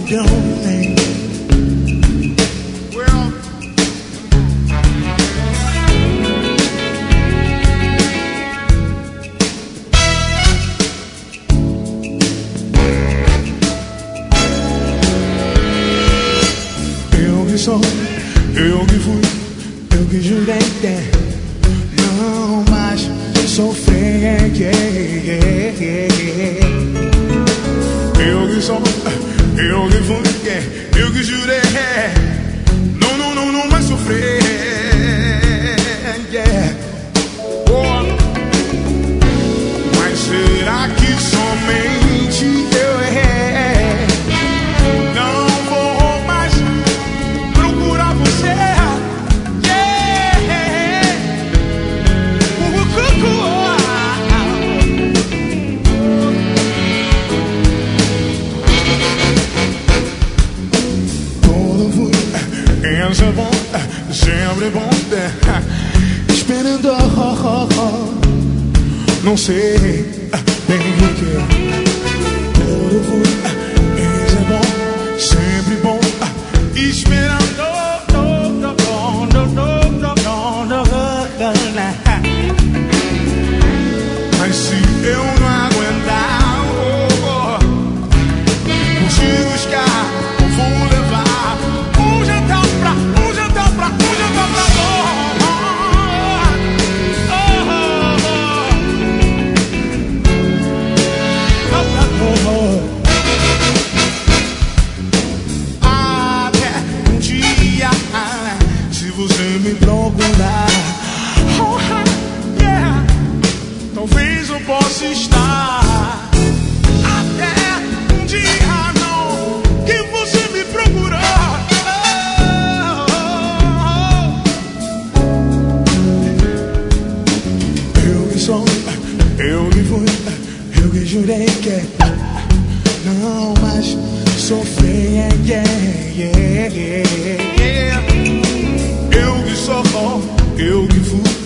the only thing. Well, eu que sou, eu que fui, eu que jurei ter não mais sofrer. Eu que sou, eu que fui, eu que jurei não mais sofrer. Oh. Mas será que somente eu não vou mais procurar você? Pensa bom, sempre bom, esperando, não sei bem o que. Todo fui, pensa bom, sempre bom, esperando. Mas se eu não aguentar, contigo escar, vou levar um jantar pra até um dia, se você me procurar, yeah, talvez eu possa estar. Até um dia não, que você me procurar. Eu que sou, eu que fui, eu que jurei que não mais sofrer. Eu que sou, eu que fui,